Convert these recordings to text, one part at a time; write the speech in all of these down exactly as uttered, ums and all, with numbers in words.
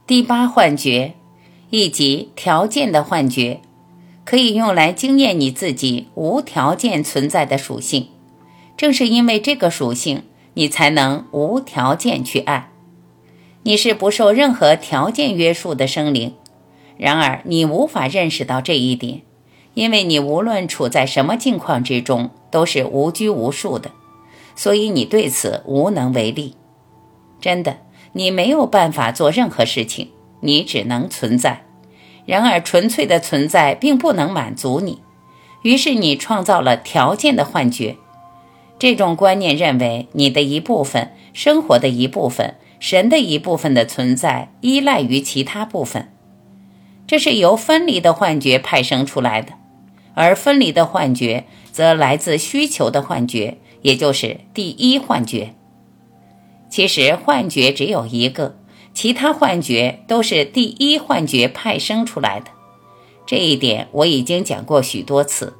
第八幻觉，以及条件的幻觉，可以用来经验你自己无条件存在的属性。正是因为这个属性，你才能无条件去爱。你是不受任何条件约束的生灵，然而你无法认识到这一点，因为你无论处在什么境况之中，都是无拘无束的，所以你对此无能为力。真的，你没有办法做任何事情，你只能存在。然而纯粹的存在并不能满足你，于是你创造了条件的幻觉。这种观念认为你的一部分、生活的一部分、神的一部分的存在依赖于其他部分，这是由分离的幻觉派生出来的，而分离的幻觉则来自需求的幻觉，也就是第一幻觉。其实幻觉只有一个，其他幻觉都是第一幻觉派生出来的，这一点我已经讲过许多次。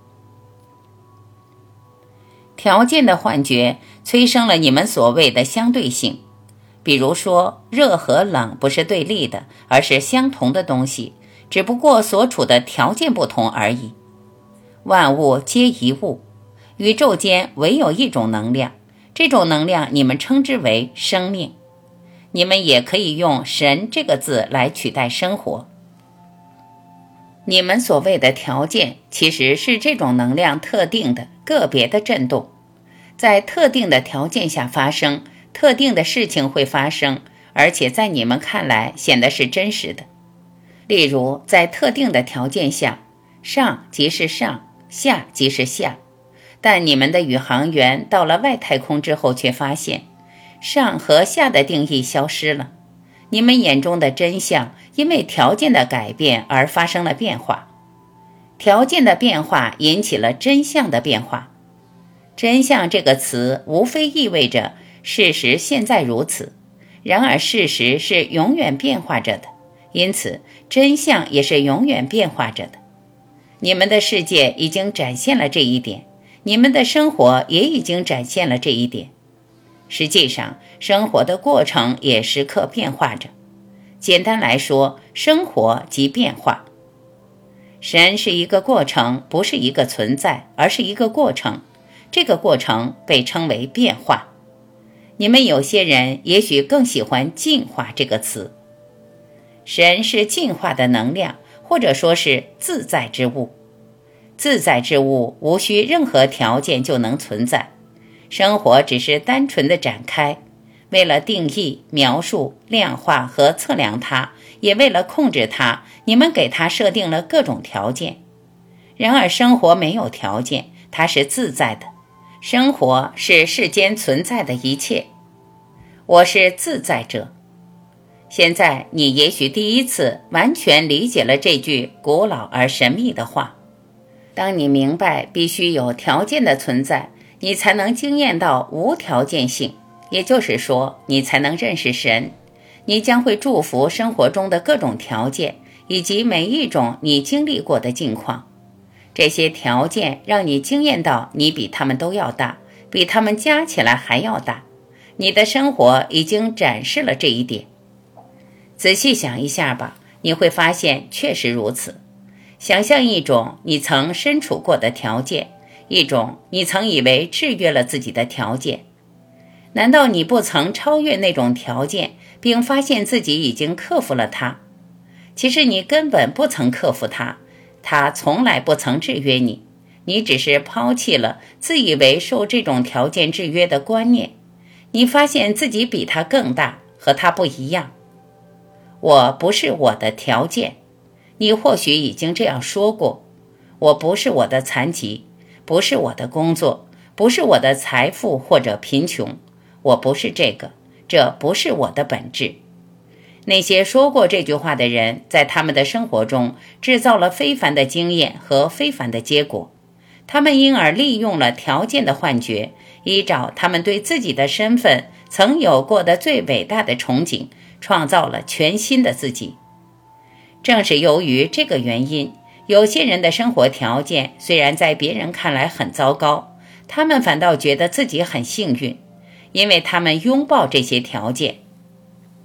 条件的幻觉催生了你们所谓的相对性，比如说热和冷不是对立的，而是相同的东西，只不过所处的条件不同而已。万物皆一物，宇宙间唯有一种能量，这种能量你们称之为生命。你们也可以用神这个字来取代生活。你们所谓的条件其实是这种能量特定的个别的振动，在特定的条件下发生，特定的事情会发生，而且在你们看来显得是真实的。例如在特定的条件下，上即是上，下即是下，但你们的宇航员到了外太空之后却发现上和下的定义消失了，你们眼中的真相因为条件的改变而发生了变化，条件的变化引起了真相的变化。真相这个词无非意味着事实现在如此，然而事实是永远变化着的，因此真相也是永远变化着的。你们的世界已经展现了这一点，你们的生活也已经展现了这一点。实际上，生活的过程也时刻变化着。简单来说，生活即变化。神是一个过程，不是一个存在，而是一个过程。这个过程被称为变化。你们有些人也许更喜欢进化这个词。神是进化的能量，或者说是自在之物。自在之物无需任何条件就能存在，生活只是单纯的展开。为了定义、描述、量化和测量它，也为了控制它，你们给它设定了各种条件。然而生活没有条件，它是自在的。生活是世间存在的一切。我是自在者。现在你也许第一次完全理解了这句古老而神秘的话。当你明白必须有条件的存在，你才能经验到无条件性，也就是说，你才能认识神。你将会祝福生活中的各种条件，以及每一种你经历过的境况。这些条件让你经验到你比他们都要大，比他们加起来还要大。你的生活已经展示了这一点。仔细想一下吧，你会发现确实如此。想象一种你曾身处过的条件，一种你曾以为制约了自己的条件。难道你不曾超越那种条件，并发现自己已经克服了它？其实你根本不曾克服它，它从来不曾制约你，你只是抛弃了自以为受这种条件制约的观念。你发现自己比它更大，和它不一样。我不是我的条件，你或许已经这样说过。我不是我的残疾，不是我的工作，不是我的财富或者贫穷。我不是这个，这不是我的本质。那些说过这句话的人，在他们的生活中制造了非凡的经验和非凡的结果。他们因而利用了条件的幻觉，依照他们对自己的身份曾有过的最伟大的憧憬，创造了全新的自己。正是由于这个原因，有些人的生活条件虽然在别人看来很糟糕，他们反倒觉得自己很幸运，因为他们拥抱这些条件。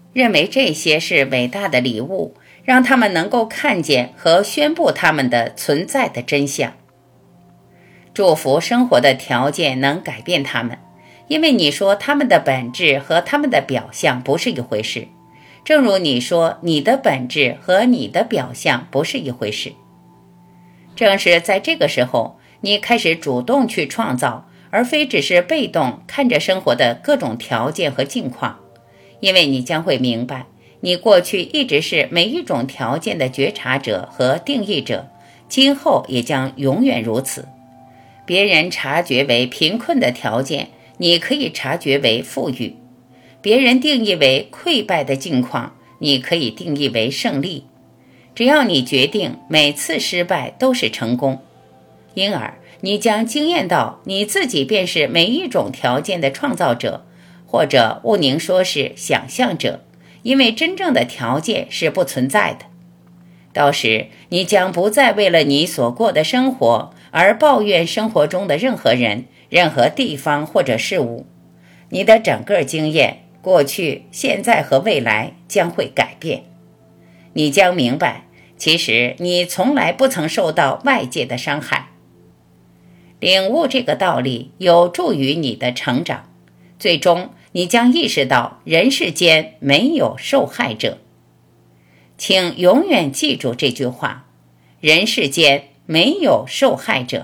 认为这些是伟大的礼物，让他们能够看见和宣布他们的存在的真相。祝福生活的条件能改变他们，因为你说他们的本质和他们的表象不是一回事，正如你说你的本质和你的表象不是一回事。正是在这个时候，你开始主动去创造，而非只是被动看着生活的各种条件和境况，因为你将会明白，你过去一直是每一种条件的觉察者和定义者，今后也将永远如此。别人察觉为贫困的条件，你可以察觉为富裕；别人定义为溃败的境况，你可以定义为胜利。只要你决定每次失败都是成功，因而你将经验到你自己便是每一种条件的创造者，或者毋宁说是想象者，因为真正的条件是不存在的。到时你将不再为了你所过的生活而抱怨生活中的任何人、任何地方或者事物。你的整个经验，过去、现在和未来将会改变。你将明白，其实你从来不曾受到外界的伤害。领悟这个道理有助于你的成长，最终你将意识到人世间没有受害者。请永远记住这句话，人世间没有受害者。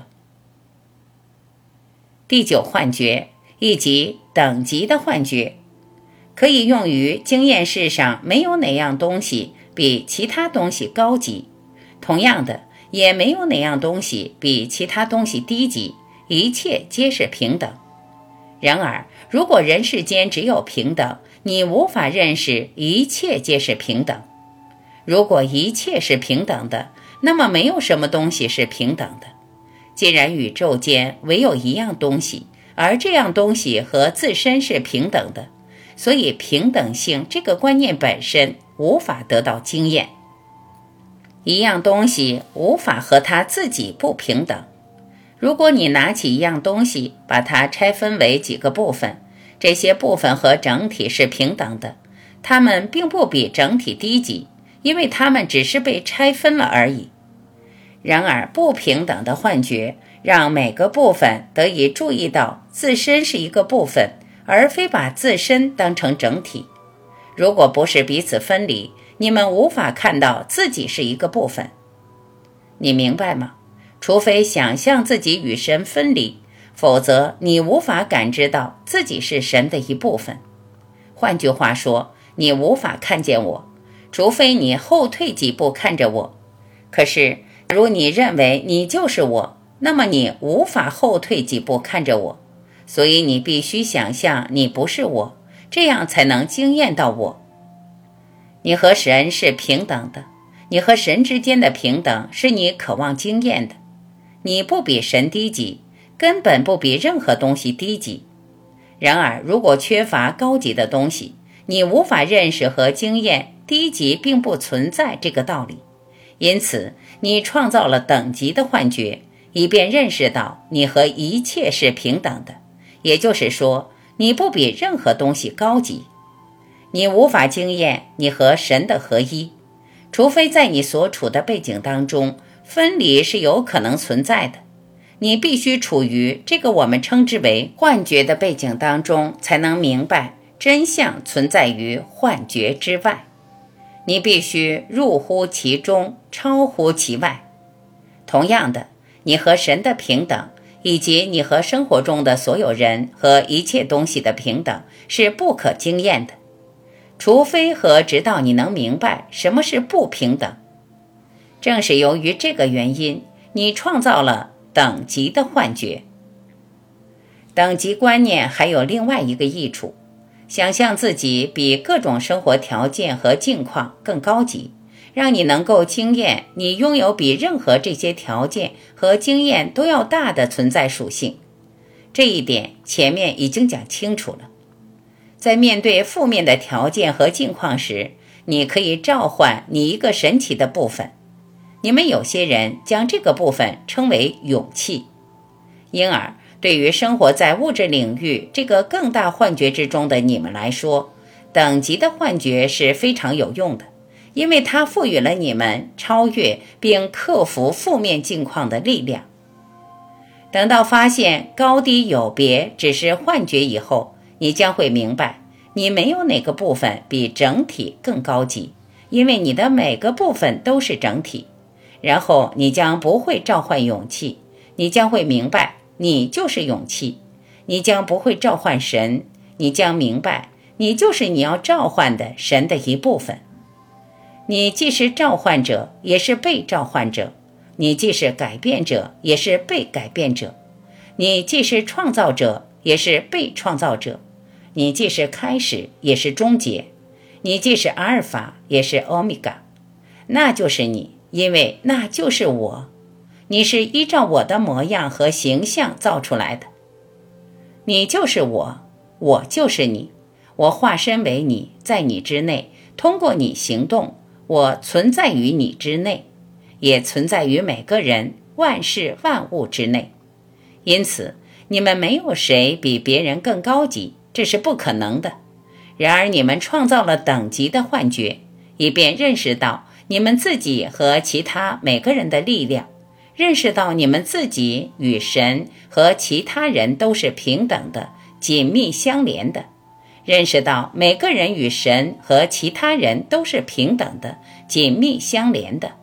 第九幻觉，以及等级的幻觉，可以用于经验世上没有哪样东西比其他东西高级，同样的，也没有哪样东西比其他东西低级，一切皆是平等。然而，如果人世间只有平等，你无法认识一切皆是平等。如果一切是平等的，那么没有什么东西是平等的。既然宇宙间唯有一样东西，而这样东西和自身是平等的，所以平等性这个观念本身无法得到经验。一样东西无法和它自己不平等。如果你拿起一样东西，把它拆分为几个部分，这些部分和整体是平等的，它们并不比整体低级，因为它们只是被拆分了而已。然而不平等的幻觉让每个部分得以注意到自身是一个部分，而非把自身当成整体。如果不是彼此分离，你们无法看到自己是一个部分。你明白吗？除非想象自己与神分离，否则你无法感知到自己是神的一部分。换句话说，你无法看见我，除非你后退几步看着我。可是假如你认为你就是我，那么你无法后退几步看着我，所以你必须想象你不是我，这样才能经验到我。你和神是平等的，你和神之间的平等是你渴望经验的。你不比神低级，根本不比任何东西低级。然而，如果缺乏高级的东西，你无法认识和经验低级并不存在这个道理。因此，你创造了等级的幻觉，以便认识到你和一切是平等的，也就是说，你不比任何东西高级。你无法经验你和神的合一，除非在你所处的背景当中，分离是有可能存在的。你必须处于这个我们称之为幻觉的背景当中，才能明白真相存在于幻觉之外。你必须入乎其中，超乎其外。同样的，你和神的平等，以及你和生活中的所有人和一切东西的平等，是不可经验的，除非和直到你能明白什么是不平等。正是由于这个原因，你创造了等级的幻觉。等级观念还有另外一个益处，想象自己比各种生活条件和境况更高级，让你能够经验你拥有比任何这些条件和经验都要大的存在属性。这一点前面已经讲清楚了。在面对负面的条件和境况时，你可以召唤你一个神奇的部分。你们有些人将这个部分称为勇气。因而对于生活在物质领域这个更大幻觉之中的你们来说， 等级的幻觉是非常有用的，因为它赋予了你们超越并克服负面境况的力量。等到发现高低有别只是幻觉以后，你将会明白，你没有哪个部分比整体更高级，因为你的每个部分都是整体。然后你将不会召唤勇气，你将会明白你就是勇气。你将不会召唤神，你将明白你就是你要召唤的神的一部分。你既是召唤者，也是被召唤者。你既是改变者，也是被改变者。你既是创造者，也是被创造者。你既是开始，也是终结。你既是阿尔法，也是欧米伽。那就是你，因为那就是我。你是依照我的模样和形象造出来的。你就是我，我就是你。我化身为你，在你之内，通过你行动。我存在于你之内，也存在于每个人、万事万物之内。因此，你们没有谁比别人更高级，这是不可能的。然而，你们创造了等级的幻觉，以便认识到你们自己和其他每个人的力量，认识到你们自己与神和其他人都是平等的、紧密相连的。认识到每个人与神和其他人都是平等的、紧密相连的。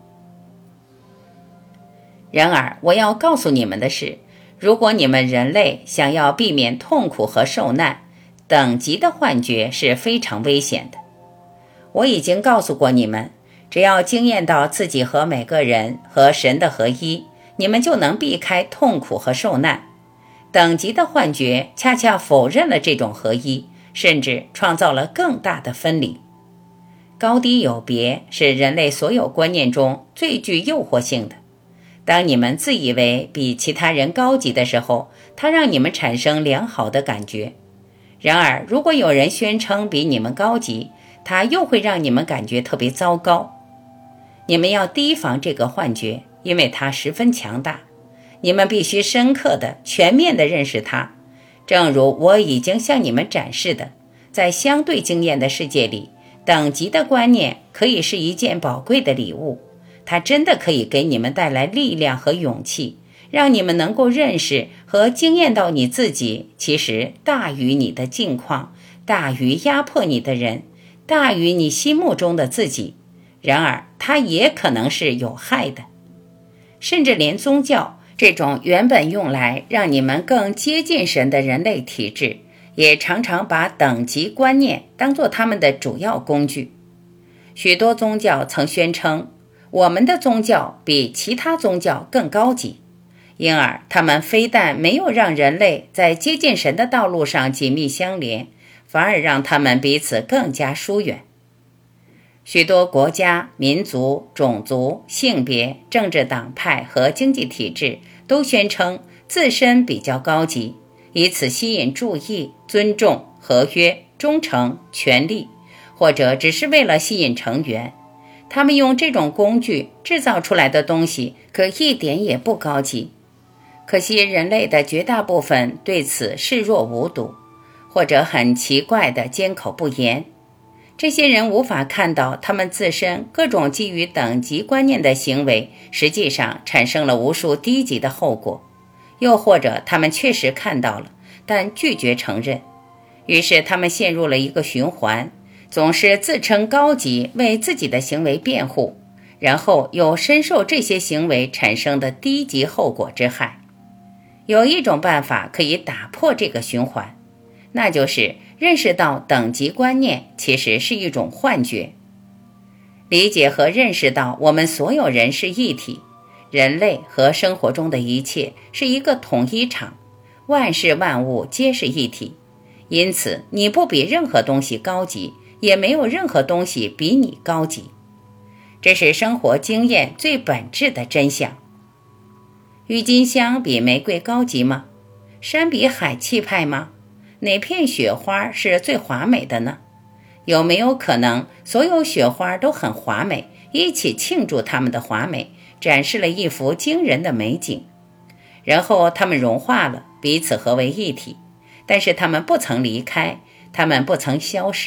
然而，我要告诉你们的是，如果你们人类想要避免痛苦和受难，等级的幻觉是非常危险的。我已经告诉过你们，只要经验到自己和每个人和神的合一，你们就能避开痛苦和受难。等级的幻觉恰恰否认了这种合一，甚至创造了更大的分离。高低有别是人类所有观念中最具诱惑性的。当你们自以为比其他人高级的时候，它让你们产生良好的感觉。然而，如果有人宣称比你们高级，它又会让你们感觉特别糟糕。你们要提防这个幻觉，因为它十分强大。你们必须深刻的、全面的认识它。正如我已经向你们展示的，在相对经验的世界里，等级的观念可以是一件宝贵的礼物。它真的可以给你们带来力量和勇气，让你们能够认识和经验到你自己其实大于你的境况，大于压迫你的人，大于你心目中的自己。然而，它也可能是有害的。甚至连宗教这种原本用来让你们更接近神的人类体制，也常常把等级观念当作他们的主要工具。许多宗教曾宣称，我们的宗教比其他宗教更高级，因而他们非但没有让人类在接近神的道路上紧密相连，反而让他们彼此更加疏远。许多国家、民族、种族、性别、政治党派和经济体制都宣称自身比较高级，以此吸引注意、尊重、合约、忠诚、权力，或者只是为了吸引成员。他们用这种工具制造出来的东西可一点也不高级。可惜人类的绝大部分对此视若无睹，或者很奇怪的缄口不言。这些人无法看到他们自身各种基于等级观念的行为实际上产生了无数低级的后果，又或者他们确实看到了，但拒绝承认。于是他们陷入了一个循环，总是自称高级，为自己的行为辩护，然后又深受这些行为产生的低级后果之害。有一种办法可以打破这个循环，那就是认识到等级观念其实是一种幻觉。理解和认识到我们所有人是一体，人类和生活中的一切是一个统一场，万事万物皆是一体。因此，你不比任何东西高级，也没有任何东西比你高级。这是生活经验最本质的真相。郁金香比玫瑰高级吗？山比海气派吗？哪片雪花是最华美的呢？有没有可能所有雪花都很华美，一起庆祝它们的华美，展示了一幅惊人的美景？然后它们融化了，彼此合为一体，但是它们不曾离开，它们不曾消失，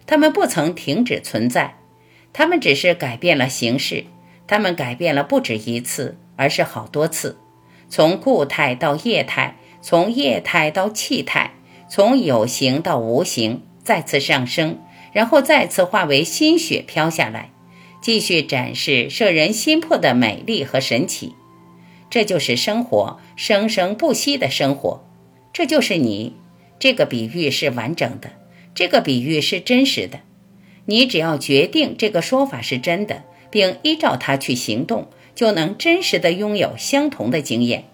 它们不曾停止存在，它们只是改变了形式，它们改变了不止一次，而是好多次，从固态到液态，从液态到气态，从有形到无形，再次上升，然后再次化为新雪飘下来，继续展示摄人心魄的美丽和神奇。这就是生活，生生不息的生活。这就是你。这个比喻是完整的，这个比喻是真实的。你只要决定这个说法是真的，并依照它去行动，就能真实地拥有相同的经验。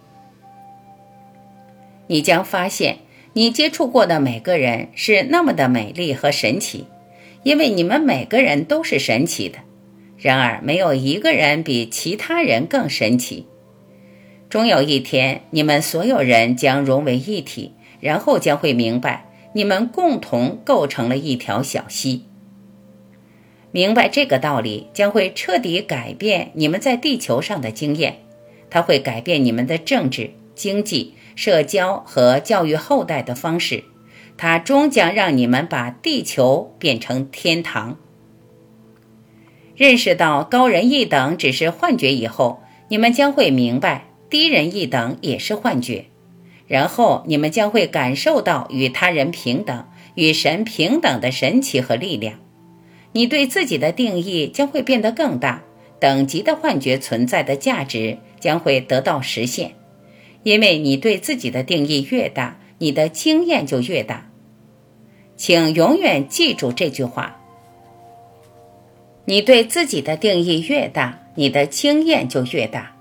你将发现，你接触过的每个人是那么的美丽和神奇，因为你们每个人都是神奇的。然而，没有一个人比其他人更神奇。终有一天，你们所有人将融为一体，然后将会明白，你们共同构成了一条小溪。明白这个道理，将会彻底改变你们在地球上的经验，它会改变你们的政治、经济、社交和教育后代的方式，它终将让你们把地球变成天堂。认识到高人一等只是幻觉以后，你们将会明白低人一等也是幻觉，然后你们将会感受到与他人平等、与神平等的神奇和力量。你对自己的定义将会变得更大，等级的幻觉存在的价值将会得到实现。因为你对自己的定义越大，你的经验就越大。请永远记住这句话：你对自己的定义越大，你的经验就越大。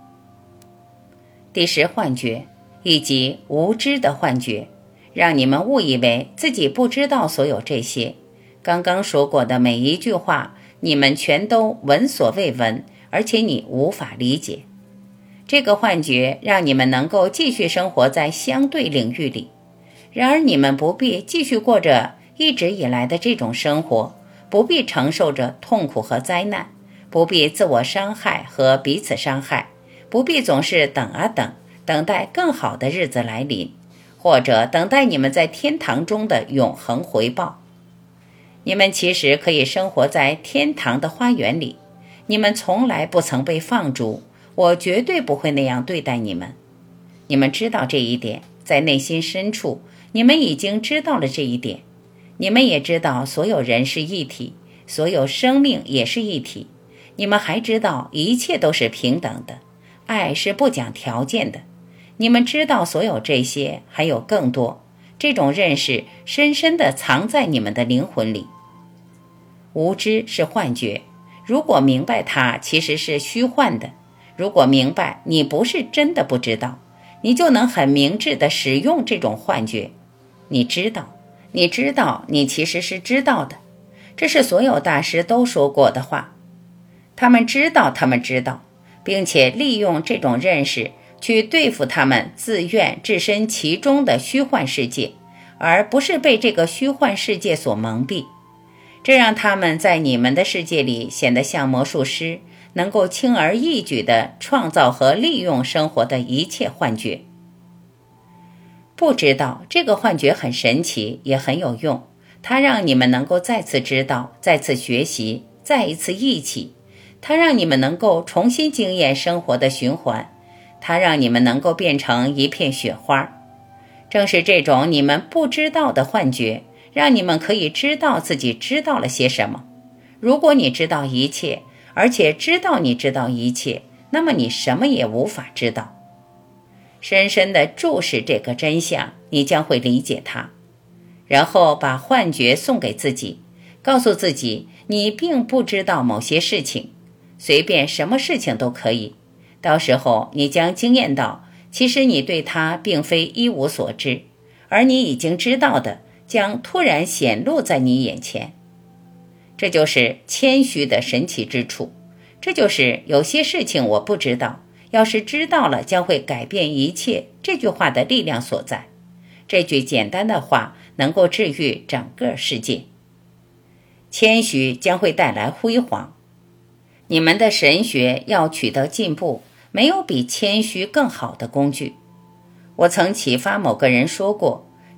第十幻觉，以及无知的幻觉，让你们误以为自己不知道所有这些。刚刚说过的每一句话，你们全都闻所未闻，而且你无法理解。这个幻觉让你们能够继续生活在相对领域里，然而你们不必继续过着一直以来的这种生活，不必承受着痛苦和灾难，不必自我伤害和彼此伤害，不必总是等啊等，等待更好的日子来临，或者等待你们在天堂中的永恒回报。你们其实可以生活在天堂的花园里，你们从来不曾被放逐，我绝对不会那样对待你们。你们知道这一点，在内心深处，你们已经知道了这一点。你们也知道所有人是一体，所有生命也是一体。你们还知道一切都是平等的，爱是不讲条件的。你们知道所有这些，还有更多。这种认识深深地藏在你们的灵魂里。无知是幻觉，如果明白它其实是虚幻的，如果明白你不是真的不知道，你就能很明智地使用这种幻觉。你知道，你知道你其实是知道的，这是所有大师都说过的话。他们知道他们知道，并且利用这种认识去对付他们自愿置身其中的虚幻世界，而不是被这个虚幻世界所蒙蔽。这让他们在你们的世界里显得像魔术师，能够轻而易举地创造和利用生活的一切幻觉。不知道这个幻觉很神奇，也很有用，它让你们能够再次知道，再次学习，再一次忆起。它让你们能够重新经验生活的循环，它让你们能够变成一片雪花。正是这种你们不知道的幻觉，让你们可以知道自己知道了些什么。如果你知道一切，而且知道你知道一切，那么你什么也无法知道。深深地注视这个真相，你将会理解它。然后把幻觉送给自己，告诉自己你并不知道某些事情，随便什么事情都可以。到时候你将惊艳到，其实你对它并非一无所知，而你已经知道的将突然显露在你眼前。这就是谦虚的神奇之处，这就是有些事情我不知道，要是知道了将会改变一切这句话的力量所在。这句简单的话能够治愈整个世界。谦虚将会带来辉煌。你们的神学要取得进步，没有比谦虚更好的工具。我曾启发某个人说过，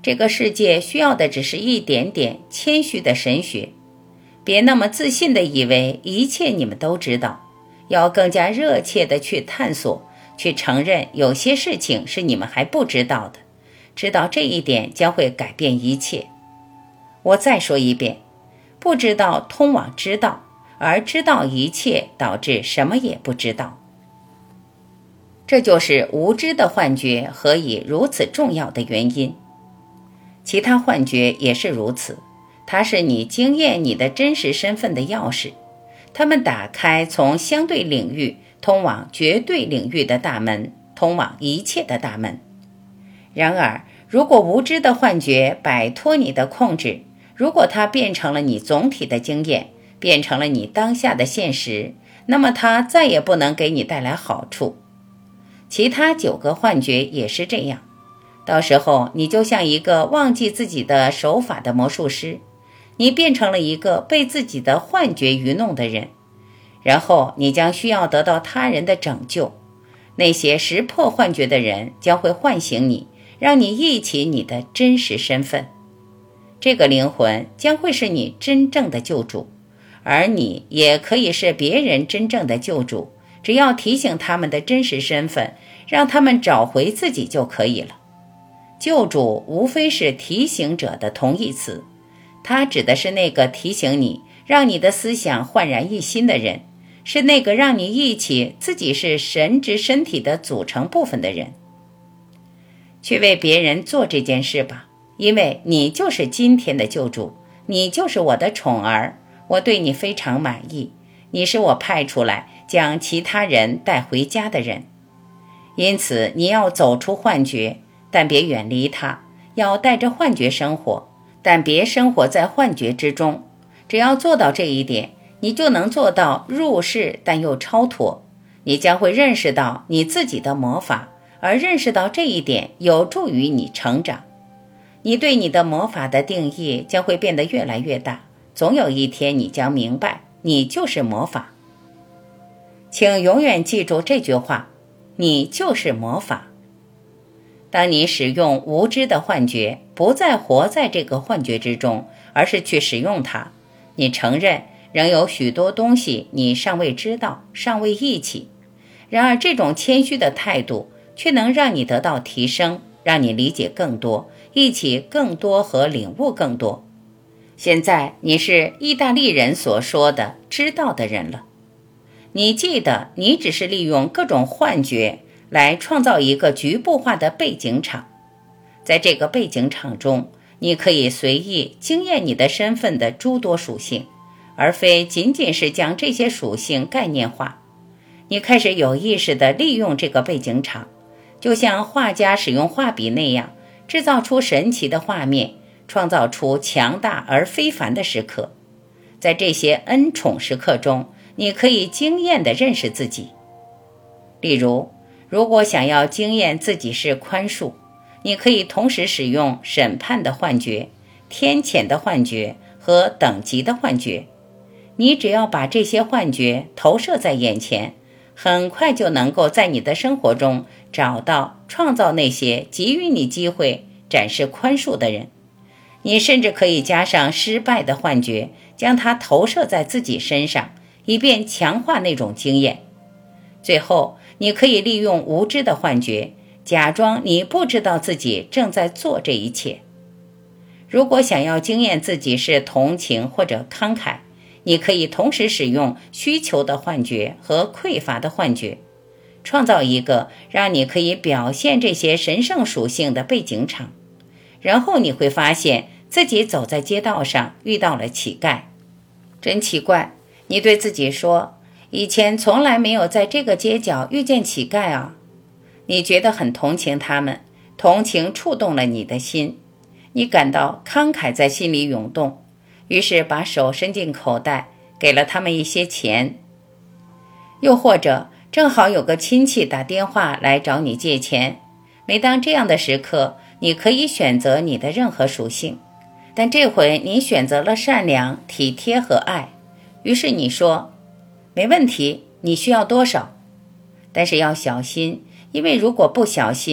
这个世界需要的只是一点点谦虚的神学，别那么自信地以为一切你们都知道，要更加热切地去探索，去承认有些事情是你们还不知道的，知道这一点将会改变一切。我再说一遍，不知道通往知道，而知道一切导致什么也不知道。这就是无知的幻觉何以如此重要的原因。其他幻觉也是如此，它是你经验你的真实身份的钥匙，它们打开从相对领域通往绝对领域的大门，通往一切的大门。然而，如果无知的幻觉摆脱你的控制，如果它变成了你总体的经验，变成了你当下的现实，那么它再也不能给你带来好处。其他九个幻觉也是这样，到时候你就像一个忘记自己的手法的魔术师，你变成了一个被自己的幻觉愚弄的人，然后你将需要得到他人的拯救。那些识破幻觉的人将会唤醒你，让你忆起你的真实身份。这个灵魂将会是你真正的救主，而你也可以是别人真正的救主，只要提醒他们的真实身份，让他们找回自己就可以了。救主无非是提醒者的同义词，它指的是那个提醒你，让你的思想焕然一新的人，是那个让你忆起自己是神之身体的组成部分的人。去为别人做这件事吧，因为你就是今天的救主，你就是我的宠儿，我对你非常满意，你是我派出来将其他人带回家的人。因此你要走出幻觉，但别远离它，要带着幻觉生活，但别生活在幻觉之中。只要做到这一点，你就能做到入世但又超脱。你将会认识到你自己的魔法，而认识到这一点有助于你成长。你对你的魔法的定义将会变得越来越大，总有一天你将明白，你就是魔法。请永远记住这句话，你就是魔法。当你使用无知的幻觉，不再活在这个幻觉之中，而是去使用它，你承认仍有许多东西你尚未知道，尚未忆起。然而这种谦虚的态度却能让你得到提升，让你理解更多，忆起更多和领悟更多。现在你是意大利人所说的知道的人了。你记得，你只是利用各种幻觉来创造一个局部化的背景场，在这个背景场中，你可以随意经验你的身份的诸多属性，而非仅仅是将这些属性概念化。你开始有意识地利用这个背景场，就像画家使用画笔那样，制造出神奇的画面，创造出强大而非凡的时刻。在这些恩宠时刻中，你可以惊艳地认识自己。例如，如果想要经验自己是宽恕，你可以同时使用审判的幻觉、天谴的幻觉和等级的幻觉。你只要把这些幻觉投射在眼前，很快就能够在你的生活中找到、创造那些给予你机会展示宽恕的人。你甚至可以加上失败的幻觉，将它投射在自己身上，以便强化那种经验。最后，你可以利用无知的幻觉，假装你不知道自己正在做这一切。如果想要经验自己是同情或者慷慨，你可以同时使用需求的幻觉和匮乏的幻觉，创造一个让你可以表现这些神圣属性的背景场。然后你会发现自己走在街道上遇到了乞丐。真奇怪，你对自己说，以前从来没有在这个街角遇见乞丐啊。你觉得很同情他们，同情触动了你的心，你感到慷慨在心里涌动，于是把手伸进口袋，给了他们一些钱。又或者正好有个亲戚打电话来找你借钱，每当这样的时刻，你可以选择你的任何属性，但这回你选择了善良、体贴和爱。于是你说，没问题，你需要多少？但是要小心，因为如果不小心，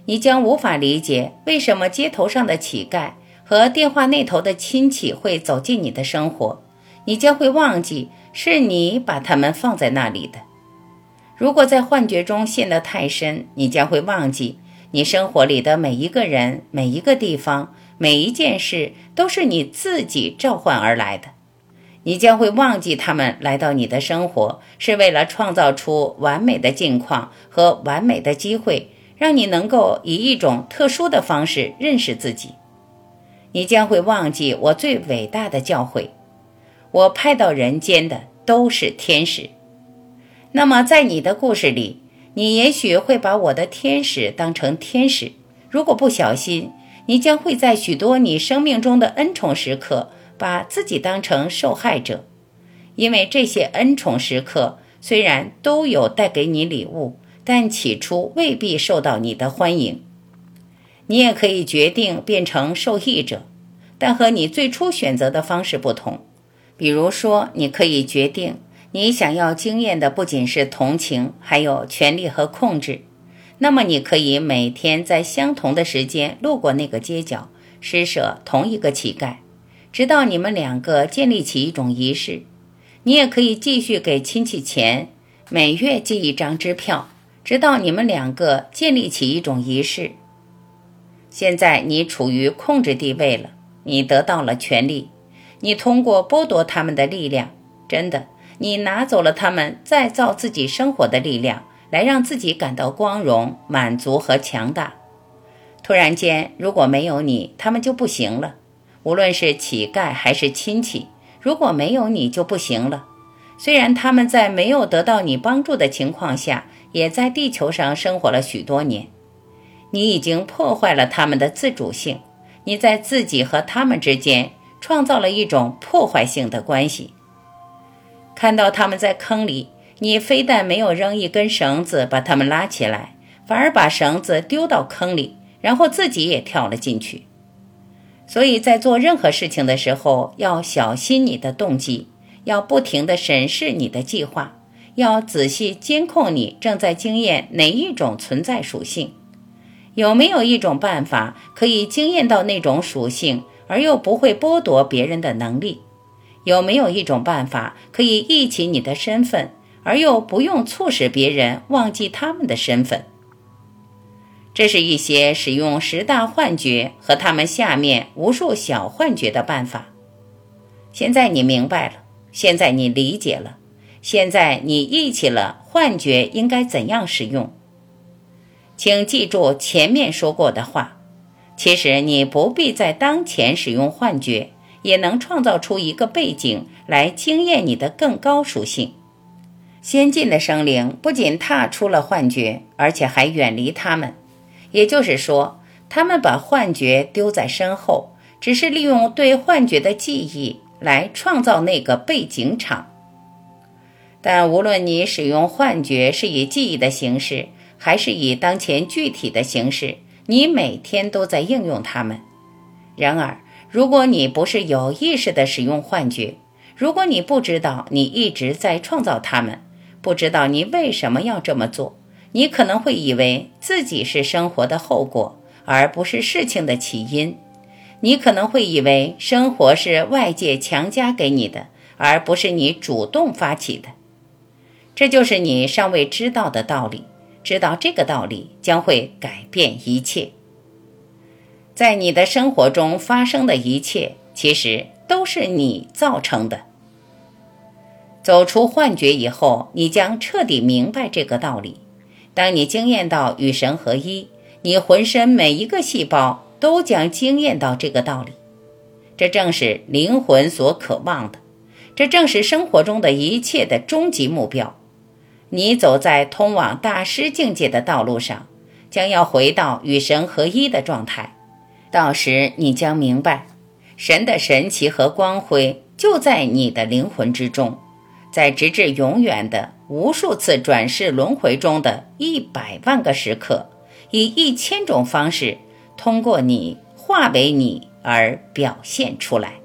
你将无法理解为什么街头上的乞丐和电话那头的亲戚会走进你的生活，你将会忘记是你把他们放在那里的。如果在幻觉中陷得太深，你将会忘记你生活里的每一个人、每一个地方、每一件事都是你自己召唤而来的。你将会忘记他们来到你的生活是为了创造出完美的境况和完美的机会，让你能够以一种特殊的方式认识自己。你将会忘记我最伟大的教诲，我派到人间的都是天使。那么在你的故事里，你也许会把我的天使当成天使，如果不小心，你将会在许多你生命中的恩宠时刻把自己当成受害者，因为这些恩宠时刻虽然都有带给你礼物，但起初未必受到你的欢迎。你也可以决定变成受益者，但和你最初选择的方式不同。比如说，你可以决定你想要经验的不仅是同情，还有权力和控制。那么你可以每天在相同的时间路过那个街角，施舍同一个乞丐，直到你们两个建立起一种仪式。你也可以继续给亲戚钱，每月寄一张支票，直到你们两个建立起一种仪式。现在你处于控制地位了，你得到了权力，你通过剥夺他们的力量，真的，你拿走了他们再造自己生活的力量，来让自己感到光荣、满足和强大。突然间，如果没有你，他们就不行了。无论是乞丐还是亲戚，如果没有你就不行了。虽然他们在没有得到你帮助的情况下，也在地球上生活了许多年。你已经破坏了他们的自主性，你在自己和他们之间创造了一种破坏性的关系。看到他们在坑里，你非但没有扔一根绳子把他们拉起来，反而把绳子丢到坑里，然后自己也跳了进去。所以在做任何事情的时候，要小心你的动机，要不停地审视你的计划，要仔细监控你正在经验哪一种存在属性。有没有一种办法可以经验到那种属性，而又不会剥夺别人的能力？有没有一种办法可以忆起你的身份，而又不用促使别人忘记他们的身份？这是一些使用十大幻觉和他们下面无数小幻觉的办法。现在你明白了，现在你理解了，现在你忆起了幻觉应该怎样使用。请记住前面说过的话，其实你不必在当前使用幻觉，也能创造出一个背景来经验你的更高属性。先进的生灵不仅踏出了幻觉，而且还远离他们，也就是说，他们把幻觉丢在身后，只是利用对幻觉的记忆来创造那个背景场。但无论你使用幻觉是以记忆的形式，还是以当前具体的形式，你每天都在应用它们。然而，如果你不是有意识地使用幻觉，如果你不知道你一直在创造它们，不知道你为什么要这么做，你可能会以为自己是生活的后果，而不是事情的起因。你可能会以为生活是外界强加给你的，而不是你主动发起的。这就是你尚未知道的道理。知道这个道理将会改变一切。在你的生活中发生的一切，其实都是你造成的。走出幻觉以后，你将彻底明白这个道理。当你经验到与神合一，你浑身每一个细胞都将经验到这个道理。这正是灵魂所渴望的，这正是生活中的一切的终极目标。你走在通往大师境界的道路上，将要回到与神合一的状态。到时你将明白，神的神奇和光辉就在你的灵魂之中，在直至永远的无数次转世轮回中的一百万个时刻，以一千种方式通过你化为你而表现出来。